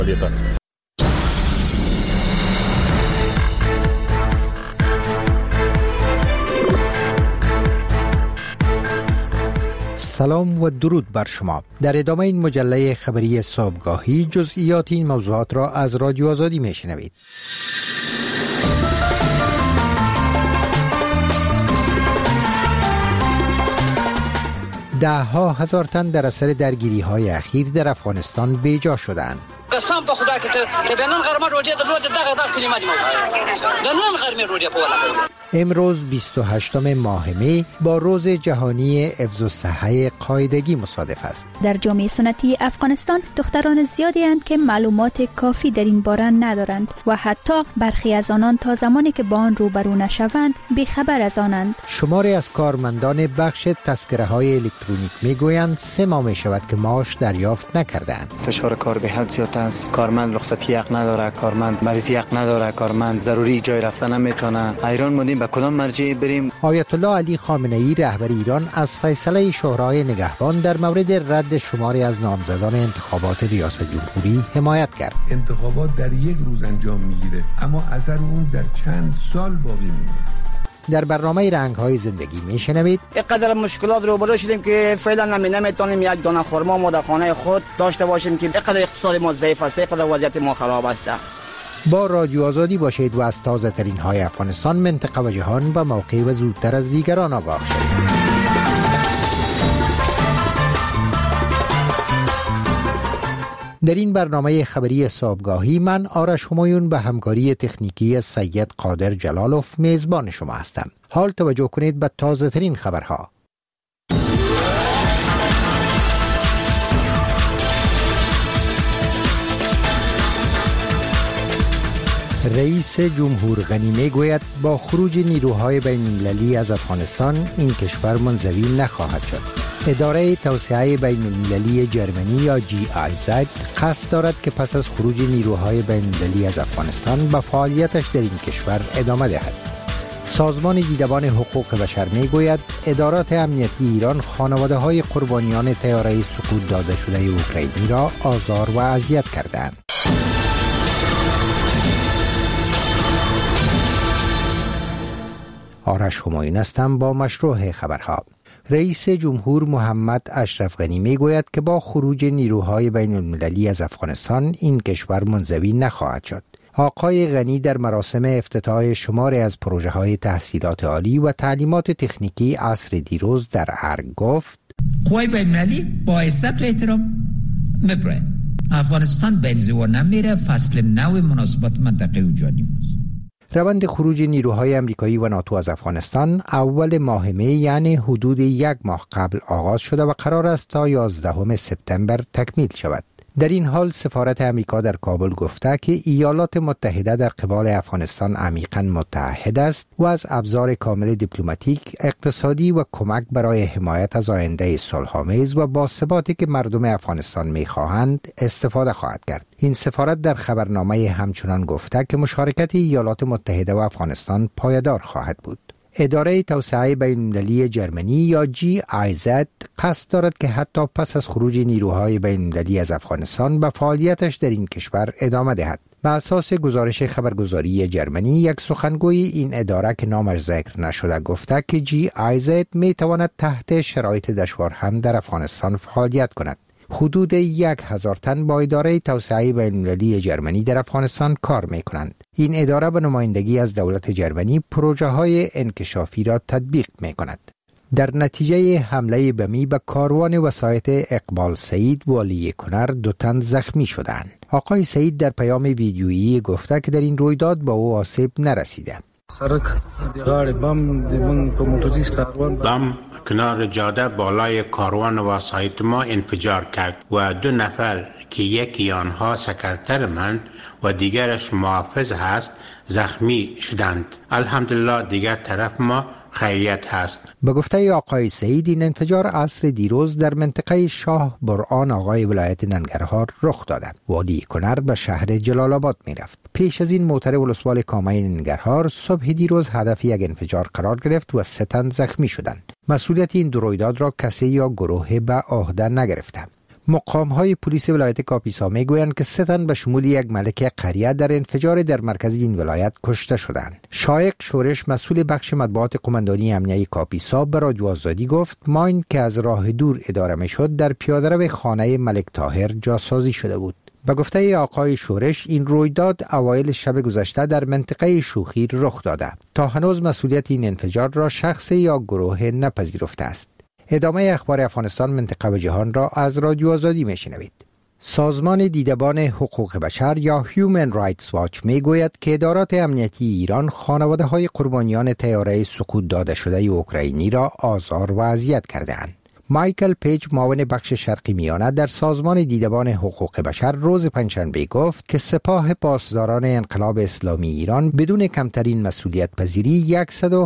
سلام و درود بر شما. در ادامه این مجله خبری صبحگاهی جزئیات این موضوعات را از رادیو آزادی میشنوید. ده‌ها هزار تن در اثر درگیری‌های اخیر در افغانستان بیجا شدند. قسم به خدا که بنن غرمه روزی دغه کلمه دی بنن غرمه روزی په ولا. امروز 28 ماه می با روز جهانی حفظ الصحه قاعدگی مصادف است. در جامعه سنتی افغانستان دختران زیادی اند که معلومات کافی در این باره ندارند و حتی برخی از آنان تا زمانی که با آن روبرو نشوند بیخبر از آنند. شماری از کارمندان بخش تذکره‌های الکترونیک میگویند 3 ماه می شود که معاش دریافت نکردند. فشار کار به حد زیاد است. کارمند رخصتی حق نداره، کارمند مریضی حق نداره، کارمند ضروری جای رفتن نمیتونه. حیران موندیم به کدام مرجع بریم. آیت الله علی خامنه ای رهبر ایران از فیصله شورای نگهبان در مورد رد شماری از نامزدان انتخابات ریاست جمهوری حمایت کرد. انتخابات در یک روز انجام میگیره اما اثر اون در چند سال باقی میمونه. در برنامه رنگ‌های زندگی میشنوید اینقدر مشکلات روبرو شدیم که فعلا نمیتونیم یک دانه خرما ما در خانه خود داشته باشیم که اینقدر اقتصاد ما ضعیف است، اینقدر وضعیت ما خراب است. با رادیو آزادی باشید و از تازه ترین های افغانستان، منطقه و جهان و موقع و زودتر از دیگران آگاه شید. در این برنامه خبری صبحگاهی من آرش همایون به همکاری تکنیکی سید قادر جلالوف میزبان شما هستم. حال توجه کنید به تازه ترین خبرها. رئیس جمهور غنی میگوید با خروج نیروهای بین المللی از افغانستان این کشور منزوی نخواهد شد. اداره توسعه بین المللی جرمنی یا GIZ قصد دارد که پس از خروج نیروهای بین المللی از افغانستان به فعالیتش در این کشور ادامه دهد. سازمان دیدبان حقوق بشر میگوید ادارات امنیتی ایران خانواده‌های قربانیان طیاره سقوط داده شده اوکراینی را آزار و اذیت کردند. آرش همایون هستم با مشروع خبرها. رئیس جمهور محمد اشرف غنی میگوید که با خروج نیروهای بین المللی از افغانستان این کشور منزوی نخواهد شد. آقای غنی در مراسم افتتاح شماری از پروژه‌های تحصیلات عالی و تعلیمات تکنیکی عصر دیروز در ارگ گفت: قوای بین المللی با عزت و احترام میبره. افغانستان بنزور نمیره، فصل نو مناسبات منطقه و جهانی است. روند خروج نیروهای امریکایی و ناتو از افغانستان اول ماه می یعنی حدود 1 ماه قبل آغاز شده و قرار است تا 11 سپتامبر تکمیل شود. در این حال سفارت امریکا در کابل گفته که ایالات متحده در قبال افغانستان عمیقاً متعهد است و از ابزار کامل دیپلماتیک، اقتصادی و کمک برای حمایت از آینده صلح‌آمیز و باثباتی که مردم افغانستان می‌خواهند استفاده خواهد کرد. این سفارت در خبرنامه همچنان گفته که مشارکت ایالات متحده و افغانستان پایدار خواهد بود. اداره توسعه بین المللی جرمنی یا GIZ قصد دارد که حتی پس از خروج نیروهای بین المللی از افغانستان به فعالیتش در این کشور ادامه دهد. به اساس گزارش خبرگزاری جرمنی، یک سخنگوی این اداره که نامش ذکر نشده گفته که GIZ می تواند تحت شرایط دشوار هم در افغانستان فعالیت کند. حدود 1000 تن با اداره توسعه بین المللی جرمنی در افغانستان کار می کنند. این اداره به نمایندگی از دولت جرمنی پروژه های انکشافی را تطبیق می کند. در نتیجه حمله بمی به کاروان وسایط اقبال سعید والی کنر 2 تن زخمی شدند. آقای سعید در پیام ویدیویی گفته که در این رویداد با او آسیب نرسیده. بم کنار جاده بالای کاروان وسایط ما انفجار کرد و 2 نفر که یکی آنها سکرتر من و دیگرش محافظ هست زخمی شدند. الحمدلله دیگر طرف ما خیریت هست. به گفته آقای سعید این انفجار عصر دیروز در منطقه شاه برآن آقای ولایت ننگرهار رخ داده. والی کنر به شهر جلال آباد می رفت. پیش از این موتر ولسوالی کامه ننگرهار صبح دیروز هدف یک انفجار قرار گرفت و 3 تن زخمی شدند. مسئولیت این 2 رویداد را کسی یا گروه به عهده نگرفته. مقام‌های پلیس ولایت کاپیسا میگویند که 3 تن به شمول یک ملک قریه در انفجار در مرکز این ولایت کشته شدند. شایق شورش مسئول بخش مطبوعات قماندانی امنیه کاپیسا به رادیو آزادی گفت ماین که از راه دور اداره میشد در پیاده‌رو خانه ملک طاهر جاسازی شده بود. به گفته آقای شورش این رویداد اوایل شب گذشته در منطقه شوخی رخ داده. تا هنوز مسئولیت این انفجار را شخص یا گروه نپذیرفته است. ادامه اخبار افغانستان، منطقه و جهان را از رادیو آزادی میشنوید. سازمان دیدبان حقوق بشر یا هیومن رایتس واچ میگوید که ادارات امنیتی ایران خانواده‌های قربانیان طیاره سقوط داده شده اوکراینی را آزار و اذیت کرده‌اند. مایکل پیج، معاون بخش شرقی میانه در سازمان دیدبان حقوق بشر، روز پنجشنبه گفت که سپاه پاسداران انقلاب اسلامی ایران بدون کمترین مسئولیت پذیری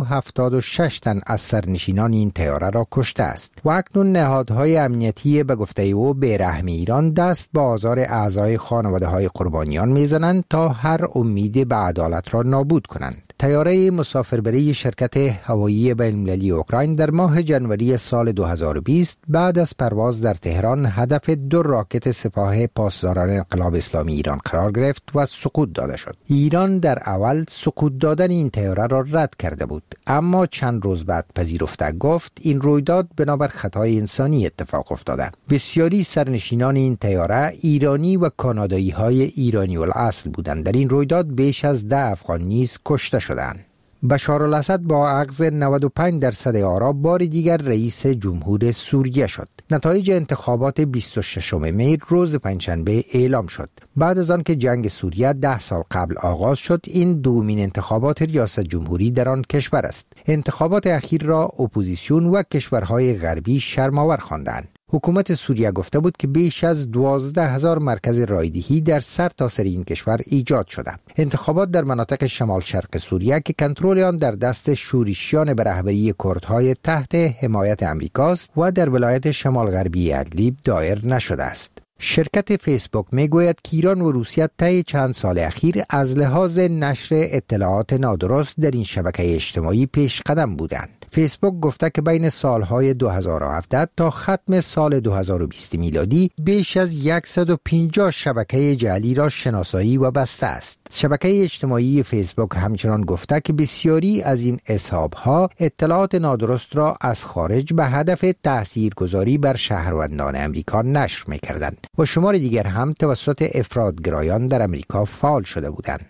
176 تن از سرنشینان این طیاره را کشته است و اکنون نهادهای امنیتی به گفته او بی‌رحم ایران دست به آزار اعضای خانواده‌های قربانیان میزنند تا هر امید به عدالت را نابود کنند. طیاره مسافربری شرکت هوایی بین‌المللی اوکراین در ماه ژانویه سال 2020 بعد از پرواز در تهران هدف 2 راکت سپاه پاسداران انقلاب اسلامی ایران قرار گرفت و سقوط داده شد. ایران در اول سقوط دادن این طیاره را رد کرده بود، اما چند روز بعد پذیرفته گفت این رویداد بنابر خطای انسانی اتفاق افتاده. بسیاری سرنشینان این طیاره ایرانی و کانادایی های ایرانی الاصل بودند. در این رویداد بیش از 10 افغان نیز کشته شدند. بشارالاسد با اخذ 95% آرا بار دیگر رئیس جمهور سوریه شد. نتایج انتخابات 26 می روز پنجشنبه اعلام شد. بعد از آن که جنگ سوریه 10 سال قبل آغاز شد، این دومین انتخابات ریاست جمهوری در آن کشور است. انتخابات اخیر را اپوزیسیون و کشورهای غربی شرم‌آور خواندند. حکومت سوریه گفته بود که بیش از 12,000 مرکز رایدهی در سرتاسر این کشور ایجاد شده. انتخابات در مناطق شمال شرق سوریه که کنترل آن در دست شورشیان به رهبری کردهای تحت حمایت امریکاست و در ولایت شمال غربی ادلیب دایر نشده است. شرکت فیسبوک میگوید که ایران و روسیه طی چند سال اخیر از لحاظ نشر اطلاعات نادرست در این شبکه اجتماعی پیش قدم بودند. فیسبوک گفته که بین سالهای 2017 تا ختم سال 2020 میلادی بیش از 150 شبکه جعلی را شناسایی و بسته است. شبکه اجتماعی فیسبوک همچنان گفته که بسیاری از این حساب‌ها اطلاعات نادرست را از خارج به هدف تاثیرگذاری بر شهروندان امریکا نشر می‌کردند و شمار دیگر هم توسط افراط‌گرایان در امریکا فعال شده بودند.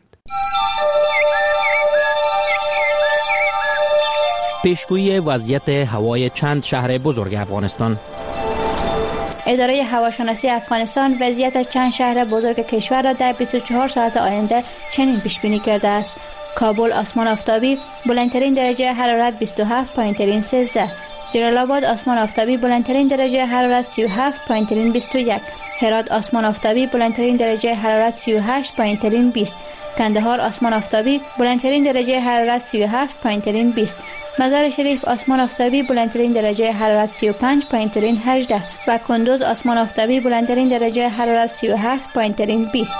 پیشگویی وضعیت هوای چند شهر بزرگ افغانستان. اداره هواشناسی افغانستان وضعیت چند شهر بزرگ کشور را در 24 ساعت آینده چنین پیش بینی کرده است: کابل آسمان آفتابی، بلندترین درجه حرارت 27 پایین‌ترین 13. جلال آباد آسمان آفتابی، بلندترین درجه حرارت 37 پایین‌ترین 21. هرات آسمان آفتابی، بلندترین درجه حرارت 38 پایین‌ترین 20. کندهار آسمان آفتابی، بلندترین درجه حرارت 37 پایین‌ترین 20. مزار شریف آسمان آفتابی، بلندترین درجه حرارت 35 پایین‌ترین 18 و کندوز آسمان آفتابی، بلندترین درجه حرارت 37 پایین‌ترین 20.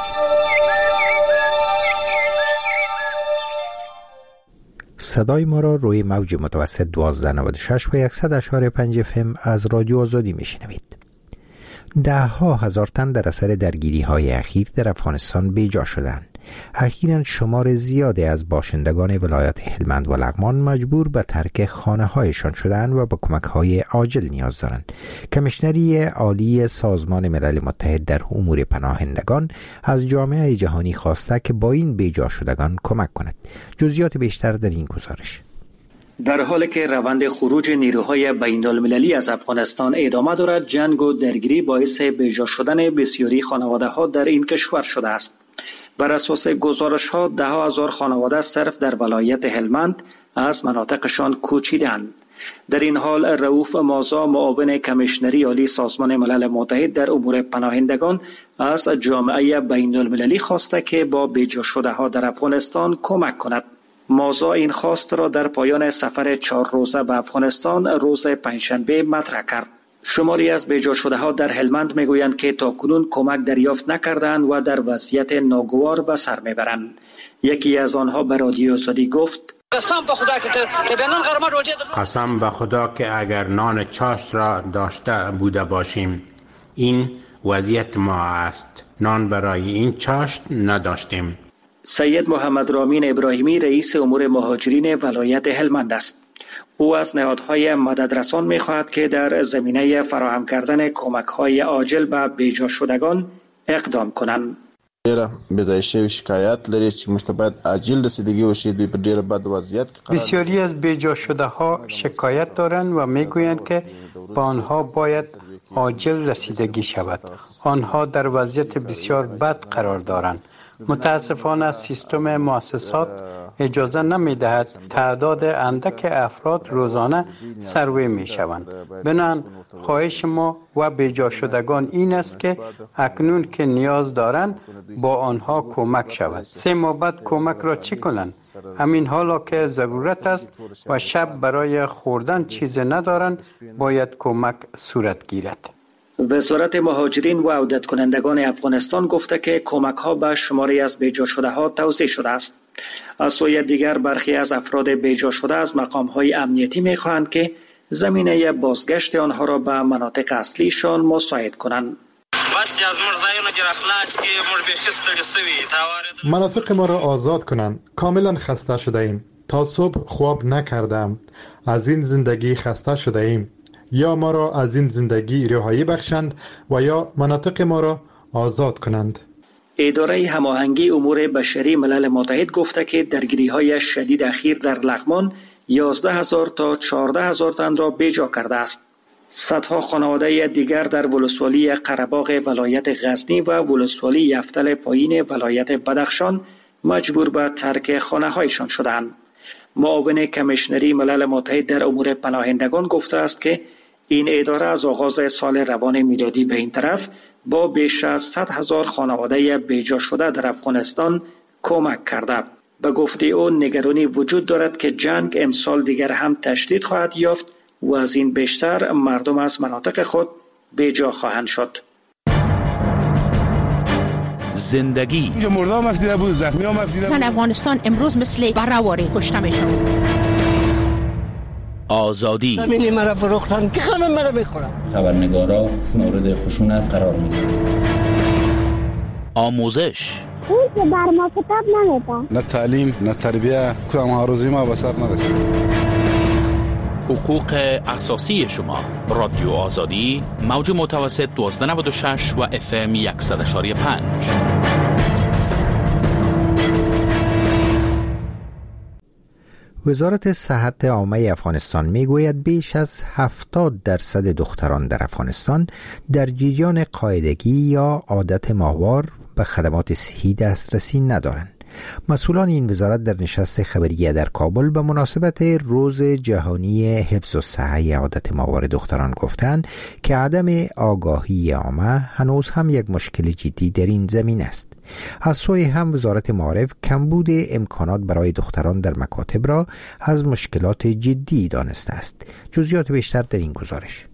صدای ما را روی موج متوسط 1296 و 100.5 FM از رادیو آزادی میشنوید. 10,000 تن در اثر درگیری‌های اخیر در افغانستان بیجا شدند. اخیراً شمار زیادی از باشندگان ولایت هلمند و لغمان مجبور به ترک خانه‌هایشان شدند و به کمک‌های عاجل نیاز دارند. کمیشنری عالی سازمان ملل متحد در امور پناهندگان از جامعه جهانی خواسته که با این بیجا شدگان کمک کند. جزئیات بیشتر در این گزارش. در حالی که روند خروج نیروهای بین‌المللی از افغانستان ادامه دارد، جنگ و درگیری باعث بیجا شدن بسیاری خانواده‌ها در این کشور شده است. بر اساس گزارش‌ها 10,000 خانواده صرف در ولایت هلمند از مناطقشان کوچیدند. در این حال رؤوف مازا، معاون کمیشنری عالی سازمان ملل متحد در امور پناهندگان، از جامعه بین‌المللی خواسته که با بیجا شده‌ها در افغانستان کمک کند. مازا این خواست را در پایان سفر 4 روزه به افغانستان روز پنجشنبه مطرح کرد. شماری از بیجا شده‌ها در هلمند میگویند که تاکنون کمک دریافت نکردند و در وضعیت ناگوار به سر میبرند. یکی از آنها به رادیو آزادی گفت: قسم به خدا که اگر نان چاشت را داشته بوده باشیم، این وضعیت ما است. نان برای این چاشت نداشتیم. سید محمد رامین ابراهیمی رئیس امور مهاجرین ولایت هلمند است. او از نهادهای مددرسان می‌خواهد که در زمینه فراهم کردن کمک‌های عاجل به بیجا شدگان اقدام کنند. شکایت لري چې موږ ته باید عاجل رسیدگی وشي. دوی په ډیره بد وضعیت کې بسیاری از بیجا شده ها شکایت دارند و میگویند که با آنها باید عاجل رسیدگی شود. آنها در وضعیت بسیار بد قرار دارند. متاسفانه سیستم مؤسسات اجازه نمی‌دهد تعداد اندک افراد روزانه سروی می‌شوند. بنابراین خواهش ما و بیجا شدگان این است که اکنون که نیاز دارند با آنها کمک شود. 3 ماه بعد کمک را چی کنند؟ همین حالا که ضرورت است و شب برای خوردن چیز ندارند باید کمک صورت گیرد. وزارت مهاجرین و عودت کنندگان افغانستان گفته که کمک ها به شماری از بیجا شده ها توزیع شده است. از سوی دیگر برخی از افراد بیجا شده از مقام های امنیتی می خواهند که زمینه بازگشت آنها را به مناطق اصلیشان مساعد کنند. مناطق ما را آزاد کنند. کاملا خسته شده ایم. تا صبح خواب نکردم. از این زندگی خسته شده ایم. یا ما را از این زندگی رهایی بخشند و یا مناطق ما را آزاد کنند. اداره هماهنگی امور بشری ملل متحد گفته که درگیری‌های شدید اخیر در لغمان 11,000 تا 14,000 تن را بیجا کرده است. صدها خانواده دیگر در ولسوالی قره‌باغ ولایت غزنی و ولسوالی یفتل پایین ولایت بدخشان مجبور به ترک خانه‌هایشان شدند. معاون کمیشنری ملل متحد در امور پناهندگان گفته است که این اداره از آغاز سال روان میلادی به این طرف با بیش از 100,000 خانواده بیجا شده در افغانستان کمک کرده. به گفته او نگرانی وجود دارد که جنگ امسال دیگر هم تشدید خواهد یافت و از این بیشتر مردم از مناطق خود بیجا خواهند شد. زندگی مردم مفتیده بود، زخمی ها مفتیده بود. زن افغانستان امروز مثل براواری کشته می شود. آزادی زمینی مرا فروختن که خانم مرا بخورم. خبرنگارا مورد خشونت قرار می گیرند. آموزش اون که بر ما کتاب نمیده. نه تعلیم نه تربیه کدام هاروزی ما به سر نرسید. حقوق اساسی شما. رادیو آزادی موج متوسط 1296 و FM 100.5. وزارت صحت عامه افغانستان میگوید بیش از 70% دختران در افغانستان در جریان قاعدگی یا عادت ماهوار به خدمات صحی دسترسی ندارند. مسئولان این وزارت در نشست خبریه در کابل به مناسبت روز جهانی حفظ الصحه عادت ماهوار دختران گفتند که عدم آگاهی عامه هنوز هم یک مشکل جدی در این زمین است. از سوی هم وزارت معارف کمبود امکانات برای دختران در مکاتب را از مشکلات جدی دانسته است. جزئیات بیشتر در این گزارش.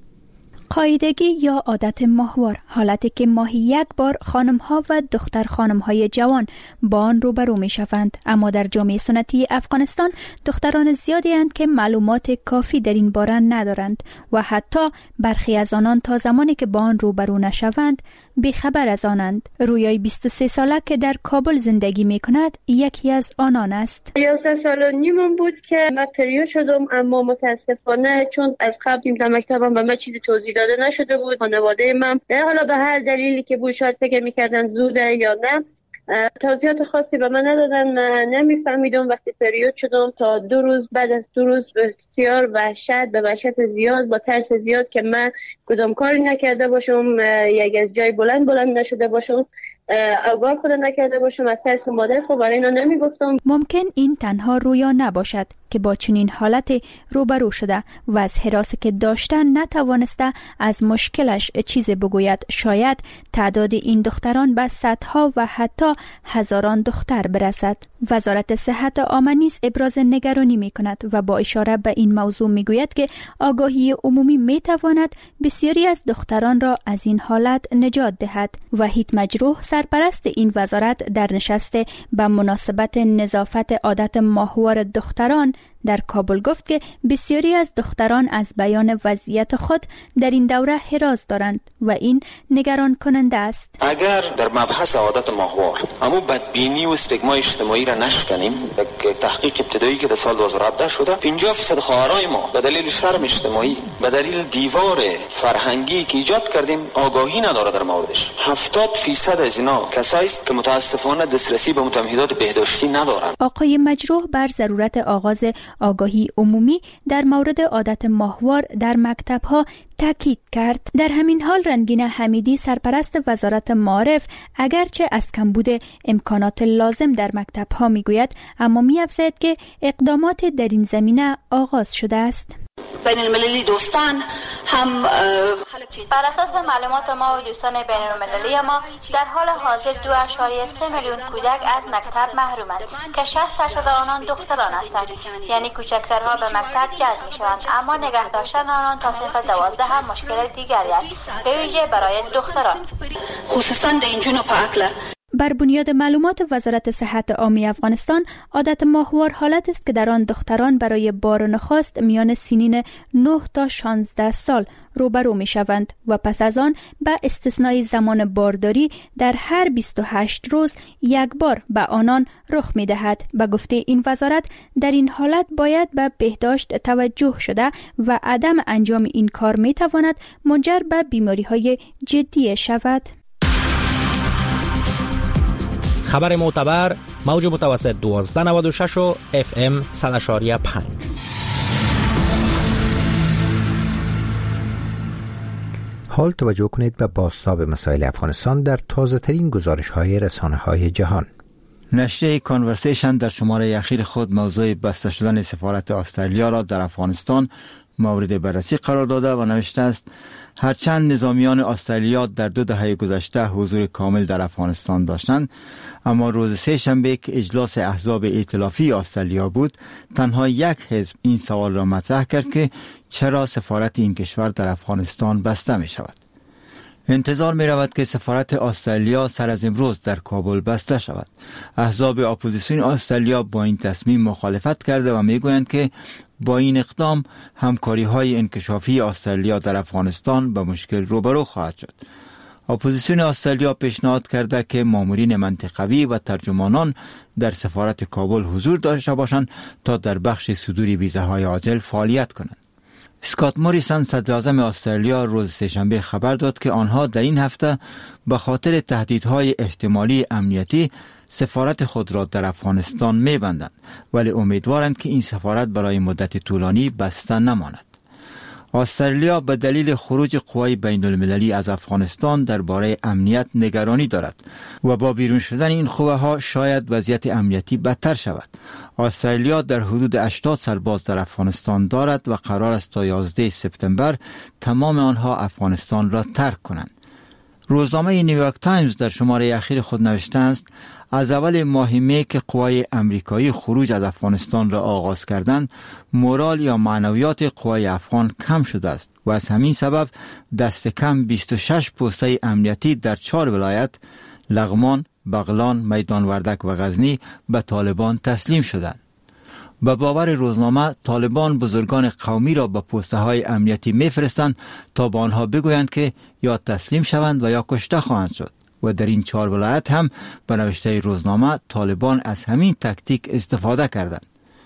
قاعدگی یا عادت ماهوار حالتی که ماهی یک بار خانم‌ها و دختر خانم‌های جوان با آن روبرو می‌شوند، اما در جامعه سنتی افغانستان دختران زیادی اند که معلومات کافی در این باره ندارند و حتی برخی از آنان تا زمانی که با آن روبرو نشوند بیخبر از آنند. رویای 23 ساله که در کابل زندگی می‌کند یکی از آنان است. 11 سال و نیمم بود که من پریود شدم، اما متاسفانه چون از قبل در مکتبم به من چیزی توضیح داده نشده بود. خانواده من حالا به هر دلیلی که بود شاید فکر می‌کردن زوده یا نه توضیحات خاصی به من ندادن. من نمیفهمیدم. وقتی پریود شدم تا 2 روز بعد از 2 روز بسیار وحشت زیاد با ترس زیاد که من کدام کاری نکرده باشم، یک از جای بلند نشده باشم، آگاه خود نکرده باشم. از ترس مادر خب برای اینا نمیگفتم. ممکن این تنها رویا نباشد که با چنین حالت روبرو شده و از هراسی که داشتن نتوانسته از مشکلش چیزی بگوید. شاید تعداد این دختران به صدها و حتی هزاران دختر برسد. وزارت صحت عامه نیز ابراز نگرانی می کند و با اشاره به این موضوع می گوید که آگاهی عمومی می تواند بسیاری از دختران را از این حالت نجات دهد. وحید مجروح سرپرست این وزارت در نشست به مناسبت نظافت عادت ماهوار دختران در کابل گفت که بسیاری از دختران از بیان وضعیت خود در این دوره حراس دارند و این نگران کننده است. اگر در مبحث عادت ماهوار اما بدبینی و استیگمای اجتماعی را نشکنیم، یک تحقیق ابتدایی که در سال 2017 شده 50% خواهرای ما به دلیل شرم اجتماعی، به دلیل دیوار فرهنگی که ایجاد کردیم آگاهی نداره در موردش. 70% از اینا کسایی است که متاسفانه دسترسی به متمهدات بهداشتی ندارند. آقای مجروح بر ضرورت آغاز آگاهی عمومی در مورد عادت ماهوار در مکتب‌ها تاکید کرد. در همین حال رنگین حمیدی سرپرست وزارت معارف اگرچه از کمبود امکانات لازم در مکتب‌ها میگوید، اما می‌افزاید که اقدامات در این زمینه آغاز شده است. بین المللی دوستان هم بر اساس معلومات ما و دوستان بین المللی ما در حال حاضر 2.3 میلیون کودک از مکتب محرومند که 60% آنان دختران هستند، یعنی کوچکترها به مکتب جذب میشوند، اما نگه داشتن آنان تا صنف 12 هم مشکل دیگری است، به ویژه برای دختران، خصوصا در این جنوب اقلا. بر بنیاد معلومات وزارت صحت عامه افغانستان، عادت ماهوار حالت است که در آن دختران برای بار نخست میان سنین 9 تا 16 سال روبرو می شوند و پس از آن به استثنای زمان بارداری در هر 28 روز یک بار به آنان رخ می دهد. به گفته این وزارت در این حالت باید به بهداشت توجه شده و عدم انجام این کار می تواند منجر به بیماری های جدی شود. خبر معتبر موج متوسط 1296 و FM 100.5. حال توجه کنید به بازتاب مسائل افغانستان در تازه ترین گزارش های رسانه های جهان. نشریه کانورسیشن در شماره اخیر خود موضوع بسته شدن سفارت استرالیا را در افغانستان مورد بررسی قرار داده و نوشته است هرچند نظامیان استرالیا در 2 دهه گذشته حضور کامل در افغانستان داشتند، اما روز سه شنبه که اجلاس احزاب ائتلافی استرالیا بود، تنها یک حزب این سوال را مطرح کرد که چرا سفارت این کشور در افغانستان بسته می شود. انتظار می رود که سفارت استرالیا سر از امروز در کابل بسته شود. احزاب اپوزیسیون استرالیا با این تصمیم مخالفت کرده و می گویند که با این اقدام همکاری های انکشافی استرالیا در افغانستان به مشکل روبرو خواهد شد. اپوزیسیون استرالیا پیشنهاد کرده که مامورین منطقوی و ترجمانان در سفارت کابل حضور داشته باشند تا در بخش صدور ویزاهای عاجل فعالیت کنند. اسکات موریسون صدر اعظم استرالیا روز سه‌شنبه خبر داد که آنها در این هفته به خاطر تهدیدهای احتمالی امنیتی سفارت خود را در افغانستان می‌بندند، ولی امیدوارند که این سفارت برای مدت طولانی بسته نماند. استرالیا به دلیل خروج قوای بین المللی از افغانستان درباره امنیت نگرانی دارد و با بیرون شدن این قوه‌ها شاید وضعیت امنیتی بدتر شود. استرالیا در حدود 80 سرباز در افغانستان دارد و قرار است تا 11 سپتامبر تمام آنها افغانستان را ترک کنند. روزنامه نیویورک تایمز در شماره اخیر خود نوشته است از اول ماه می که قوای امریکایی خروج از افغانستان را آغاز کردند، مورال یا معنویات قوای افغان کم شده است و از همین سبب دست کم 26 پسته امنیتی در 4 ولایت لغمان، بغلان، میدان وردک و غزنی به طالبان تسلیم شدند. به باور روزنامه، طالبان بزرگان قومی را به پسته های امنیتی میفرستند تا با آنها بگویند که یا تسلیم شوند و یا کشته خواهند شد و در این 4 ولایت هم به نوشته روزنامه طالبان از همین تاکتیک استفاده کردند.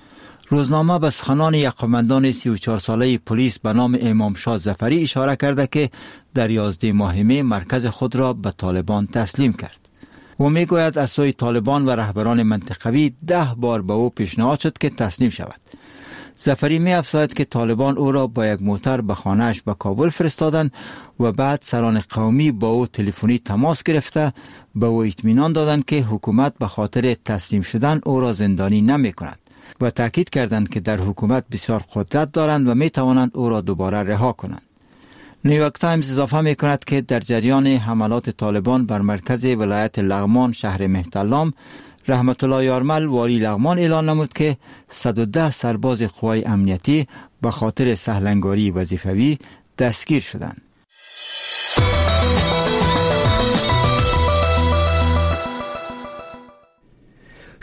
روزنامه به سخنان یک قماندان 34 ساله پلیس به نام امام شاه ظفری اشاره کرده که در 11 ماه می مرکز خود را به طالبان تسلیم کرد. او میگوید از سوی طالبان و رهبران منطقوی 10 بار به او پیشنهاد شد که تسلیم شود. ظفری می افزاید که طالبان او را با یک موتر به خانه‌اش به کابل فرستادند و بعد سران قومی با او تلفنی تماس گرفته به او اطمینان دادند که حکومت به خاطر تسلیم شدن او را زندانی نمی کند و تاکید کردند که در حکومت بسیار قدرت دارند و می توانند او را دوباره رها کنند. نیویورک تایمز اضافه می کند که در جریان حملات طالبان بر مرکز ولایت لغمان شهر مهترلام، رحمت الله یارمل والی لغمان اعلان نمود که 110 سرباز قوای امنیتی به خاطر سهلنگاری وظیفوی دستگیر شدند.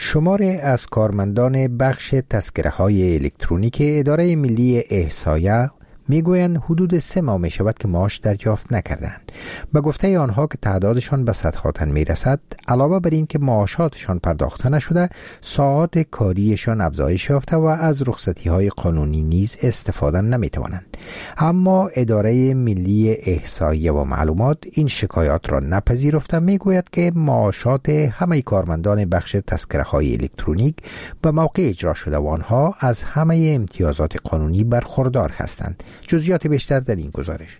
شماری از کارمندان بخش تذکره‌های الکترونیک اداره ملی احصایه میگویند حدود 3 ماه می شود که معاش دریافت نکردند. به گفته آنها که تعدادشان به صدها تن می رسد، علاوه بر این که معاشاتشان پرداخته نشده، ساعات کاریشان افزایش یافته و از رخصتی های قانونی نیز استفاده نمی توانند. اما اداره ملی احصایه و معلومات این شکایات را نپذیرفته، می گوید که معاشات همه کارمندان بخش تذکره های الکترونیک به موقع اجرا شده و آنها از همه امتیازات قانونی برخوردار هستند. جزئیات بیشتر در این گزارش.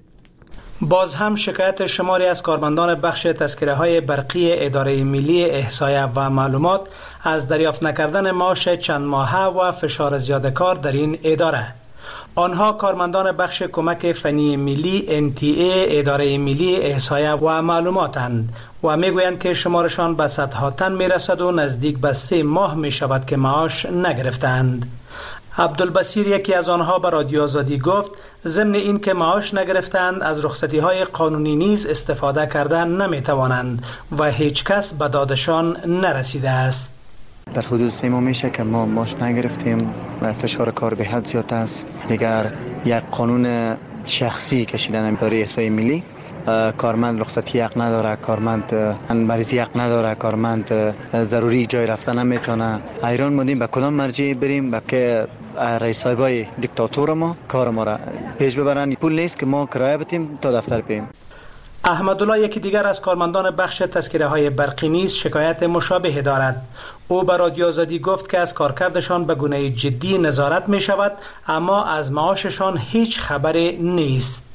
باز هم شکایت شماری از کارمندان بخش تذکره های برقی اداره ملی احصایه و معلومات از دریافت نکردن معاش چند ماهه و فشار زیاده کار در این اداره. آنها کارمندان بخش کمک فنی ملی NTA اداره ملی احصایه و معلوماتند و میگویند که شمارشان به صدها تن میرسد و نزدیک به 3 ماه می شود که معاش نگرفتند. عبدالبصیر یکی از آنها به رادیو آزادی گفت ضمن این که معاش نگرفتند از رخصتی های قانونی نیز استفاده کردن نمی توانند و هیچ کس به دادشان نرسیده است. در حدود 3 ماه میشه که ما معاش نگرفتیم و فشار کار به حد زیاد است. دیگر یک قانون شخصی کشیدن اداره احصایه ملی، کارمند رخصتی حق نداره، کارمند مریضی حق نداره، کارمند ضروری جای رفتن نمیتونه. حیران موندیم به کدام مرجع بریم با که رئیس صاحبای دیکتاتور ما کار ما را پیش ببرن. پول نیست که ما کرایه بدیم تا دفتر بریم. احمدالله یکی دیگر از کارمندان بخش تذکره های برقی نیز شکایت مشابه دارد. او به رادیو آزادی گفت که از کارکردشان به گونه جدی نظارت می شود اما از معاششان هیچ خبری نیست.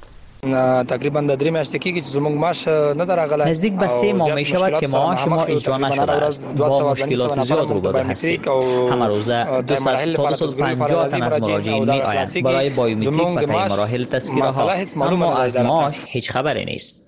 تقریبا در 3 میاشتگی که زمونږ معاش ندارغله، نزدیک به 3 ماه می شود که معاش ما اجرا نشده است. با مشکلات زیاد روبرو هستیم. همه روزه 200 تا 250 تن از مراجعین می آیند برای بایومتریک و طی مراحل تذکره ها، اما از معاش هیچ خبری نیست.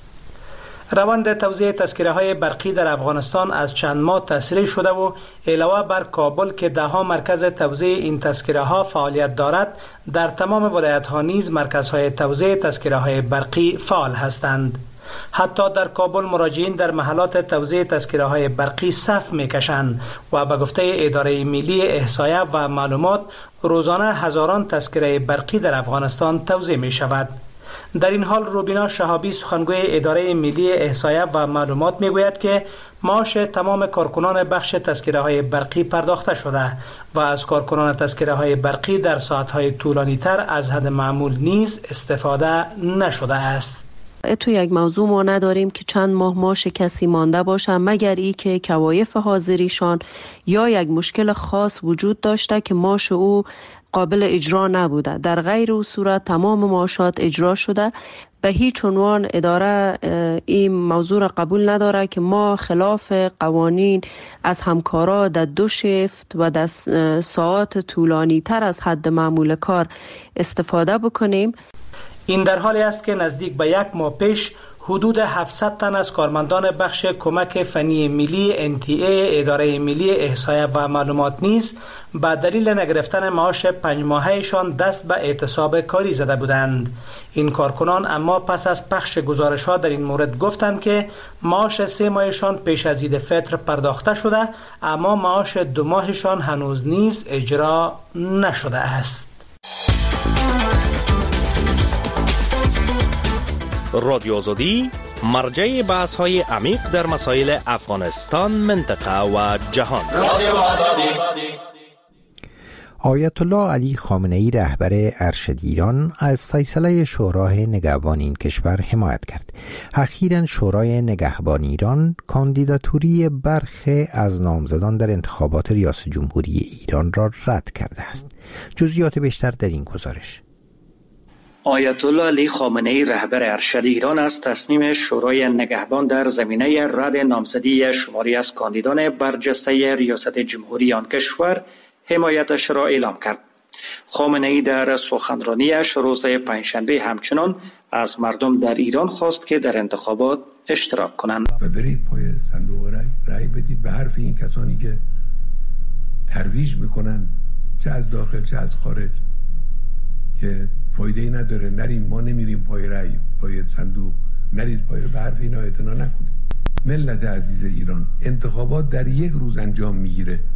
روند توزیع تذکره های برقی در افغانستان از چند ماه تسریع شده و علاوه بر کابل که 10 مرکز توزیع این تذکره ها فعالیت دارد، در تمام ولایت ها نیز مرکزهای توزیع تذکره های برقی فعال هستند. حتی در کابل مراجعین در محلات توزیع تذکره های برقی صف میکشند و به گفته اداره ملی احصایه و معلومات روزانه هزاران تذکره برقی در افغانستان توزیع می شود. در این حال روبینا شهابی سخنگوی اداره ملی احصایه و معلومات میگوید که معاش تمام کارکنان بخش تذکره های برقی پرداخته شده و از کارکنان تذکره های برقی در ساعت های طولانی تر از حد معمول نیز استفاده نشده است. تو یک موضوع ما نداریم که چند ماه معاش کسی مانده باشه مگر ای که کوایف حاضریشان یا یک مشکل خاص وجود داشته که معاش او قابل اجرا نبوده. در غیر او صورت تمام معاشات اجرا شده. به هیچ عنوان اداره این موضوع را قبول نداره که ما خلاف قوانین از همکارا در 2 شیفت و در ساعات طولانی تر از حد معمول کار استفاده بکنیم. این در حالی است که نزدیک به 1 ماه پیش حدود 700 تن از کارمندان بخش کمک فنی ملی NTA اداره ملی احصایه و معلومات نیز به دلیل نگرفتن معاش 5 ماههشان دست به اعتصاب کاری زده بودند. این کارکنان اما پس از پخش گزارش ها در این مورد گفتند که معاش 3 ماهشان پیش از عید فطر پرداخته شده اما معاش 2 ماهشان هنوز نیز اجرا نشده است. رادیو آزادی مرجع بحث های عمیق در مسائل افغانستان، منطقه و جهان. آیت الله علی خامنه ای رهبر ارشد ایران از فیصله شورای نگهبان این کشور حمایت کرد. اخیراً شورای نگهبان ایران کاندیداتوری برخی از نامزدان در انتخابات ریاست جمهوری ایران را رد کرده است. جزئیات بیشتر در این گزارش. آیت الله علی خامنه ای رهبر ارشد ایران از تصمیم شورای نگهبان در زمینه رد نامزدی شماری از کاندیدان برجسته ریاست جمهوری آن کشور حمایتش را اعلام کرد. خامنه ای در سخنرانیش روز پنجشنبه همچنان از مردم در ایران خواست که در انتخابات اشتراک کنند و برید پای صندوق رای بدید به حرف این کسانی که ترویج میکنن چه از داخل چه از خارج که فایده ای نداره. نریم، ما نمیریم پای رای، پای صندوق، نرید پای به حرف اینا اعتنا نکنید. ملت عزیز ایران، انتخابات در 1 روز انجام میگیره.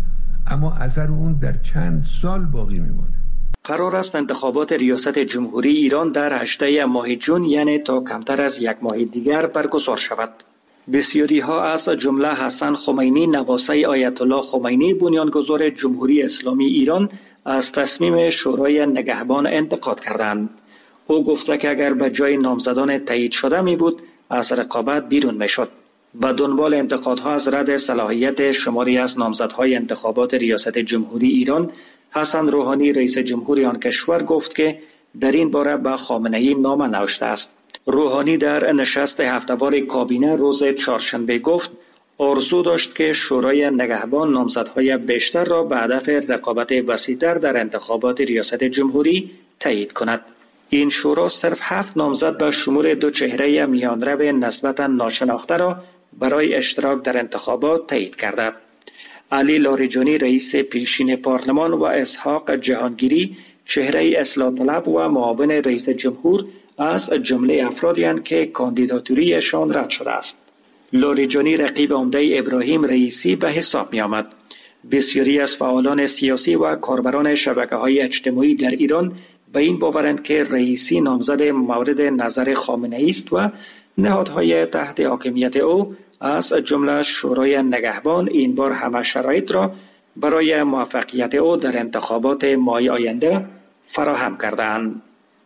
اما اثر اون در چند سال باقی میمونه. قرار است انتخابات ریاست جمهوری ایران در 18 ماه جون، یعنی تا کمتر از یک ماه دیگر برگزار شود. بسیاری ها از جمله حسن خمینی، نواسه آیت الله خمینی، بنیانگذار جمهوری اسلامی ایران، از تصمیم شورای نگهبان انتقاد کردند. او گفته که اگر به جای نامزدان تایید شده می بود، از رقابت بیرون می شد. به دنبال انتقادها از رد صلاحیت شماری از نامزدهای انتخابات ریاست جمهوری ایران، حسن روحانی رئیس جمهوری آن کشور گفت که در این باره به خامنه‌ای نامه نوشته است. روحانی در نشست هفته‌وار کابینه روز چهارشنبه گفت آرزو داشت که شورای نگهبان نامزدهای بیشتر را به هدف رقابت وسیع‌تر در انتخابات ریاست جمهوری تایید کند. این شورا صرف 7 نامزد به شمول 2 چهره میانرو نسبتاً ناشناخته را برای اشتراک در انتخابات تایید کرده. علی لاریجانی رئیس پیشین پارلمان و اسحاق جهانگیری چهره اصلاح طلب و معاون رئیس جمهور از جمله افرادی هستند که کاندیداتوریشان رد شده است. لاریجانی رقیب عمده ابراهیم رئیسی به حساب می آمد. بسیاری از فعالان سیاسی و کاربران شبکه‌های اجتماعی در ایران به این باورند که رئیسی نامزد مورد نظر خامنه‌ای است و نهادهای تحت حاکمیت او از جمله شورای نگهبان این بار همه شرایط را برای موفقیت او در انتخابات ماه آینده فراهم کردند.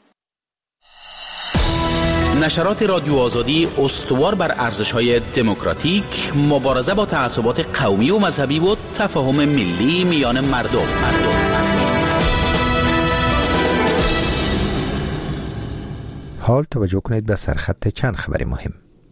نشرات رادیو آزادی استوار بر ارزش‌های دموکراتیک، مبارزه با تعصبات قومی و مذهبی و تفاهم ملی میان مردم. حال توجه کنید به سرخط چند خبر مهم.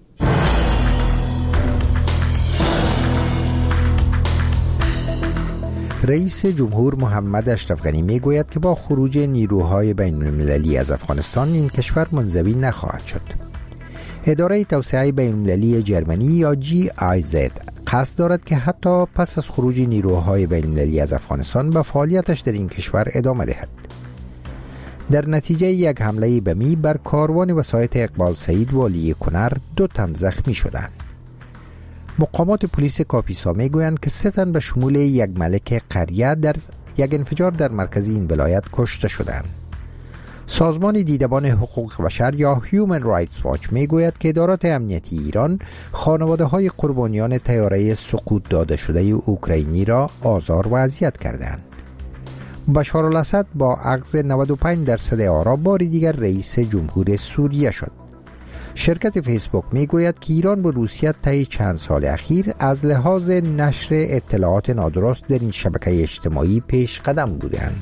رئیس جمهور محمد اشرف غنی میگوید که با خروج نیروهای بین المللی از افغانستان این کشور منزوی نخواهد شد. اداره توسعه بین المللی جرمنی یا GIZ قصد دارد که حتی پس از خروج نیروهای بین المللی از افغانستان به فعالیتش در این کشور ادامه دهد. در نتیجه یک حمله بمی بر کاروان وسایط اقبال سعید والی کنر 2 تن زخمی شدند. مقامات پلیس کاپیسا میگویند که 3 تن به شمول یک ملک قریه در یک انفجار در مرکز این ولایت کشته شدند. سازمان دیدبان حقوق بشر یا هیومن رایتس واچ میگوید که ادارات امنیتی ایران خانواده های قربانیان طیاره سقوط داده شده اوکراینی را آزار و اذیت کردند. بشار الاسد با اخذ 95% آرا بار دیگر رئیس جمهور سوریه شد. شرکت فیسبوک میگوید که ایران و روسیه طی چند سال اخیر از لحاظ نشر اطلاعات نادرست در این شبکه اجتماعی پیش قدم بودند.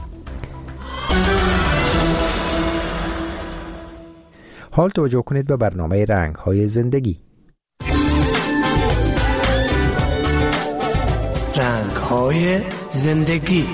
حال توجه کنید به برنامه رنگ‌های زندگی. رنگ‌های زندگی.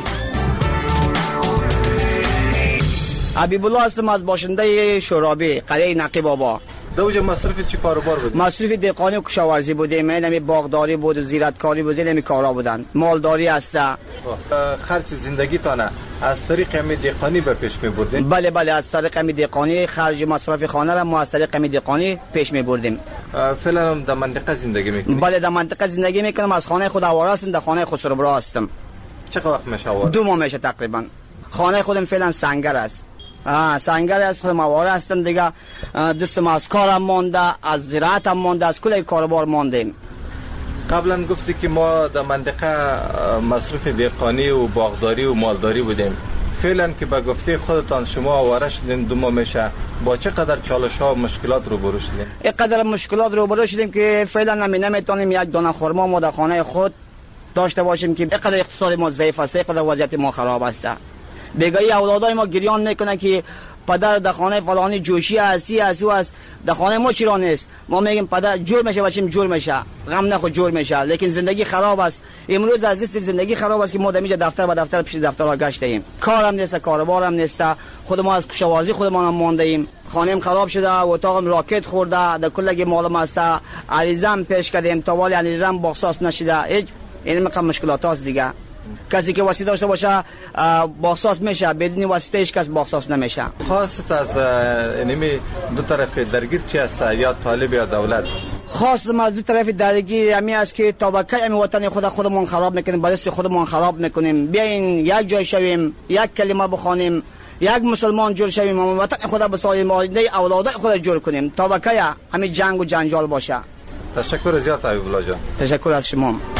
حبیب الله هستم از باشنده شورابی قریه نقیب آبا. دوجه مصرف چی کاروبار بود؟ مصرف دهقانی و کشاورزی بودیم، اینمی باغداری بود و زیرتکاری بود، اینمی کارا بودن. مالداری هست. خرج زندگی تانه از طریق امی دهقانی به پیش می‌بردین؟ بله از طریق امی دهقانی خرج مصرف خانه را ما از طریق امی دهقانی پیش می‌بردیم. فعلا در منطقه زندگی می‌کنید؟ بله در منطقه زندگی می‌کنم. از خانه خود آواره هستم، در خانه خود سربرا هستم. چقدر وقت میشه آواره؟ 2 ماه میشه تقریبا. خانه خودم فعلا سنگر است. سنگر از خودم آواره هستم دیگه. دستم از کارم مانده، از زراعتم مانده، از کل کاروبار ماندیم. قبلا گفتی که ما در منطقه مصرف دهقانی و باغداری و مالداری بودیم. فعلا که به گفته خودتان شما آواره شدین 2 ماه میشه، با چقدر چالش ها و مشکلات روبرو شدیم؟ اینقدر مشکلات روبرو شدیم که فعلا نمیتونیم یک دانه خرما ما در خانه خود داشته باشیم که اینقدر اقتصاد ما ضعیف است، اینقدر وضعیت ما خراب است. بگای اولادای ما گریان میکنه که پدر در خانه فلانی جوشی هستی و از در خانه ما چرا نیست. ما میگیم پدر جور میشه بچیم جور میشه، غم نخور جور میشه، لیکن زندگی خراب است. امروز از دست زندگی خراب است که ما دمیج دفتر به دفتر پیش دفترها گشتیم، کارم نیست، کاروبارم نیست، خود ما از کشاورزی خودمان هم مانده ایم. خانه‌ام خراب شده، اتاقم راکت خورده، در کل معلوم است. عریضم پیش کردیم تا ولی عریضم بخصاص نشده. هیچ این مشکلات است دیگه. کسی که واسطه داشته باشه بخصاص میشه، بدون واسطه هیچ کس بخصاص نمیشه. خاصت از اینمی دو طرف درگیر چی است، یا طالب یا دولت؟ خاص ما دو طرف درگیر همین است که تا به کی همین وطن خودمون خراب میکنیم، با دست خودمون خراب میکنیم. بیاین یک جای شویم، یک کلمه بخوانیم، یک مسلمان جور شویم، وطن خود بسازیم، آینده اولادای خود جور کنیم. تا به کی همین جنگ و جنجال باشه. تشکر زیاد حبیب الله جان. تشکر از شما.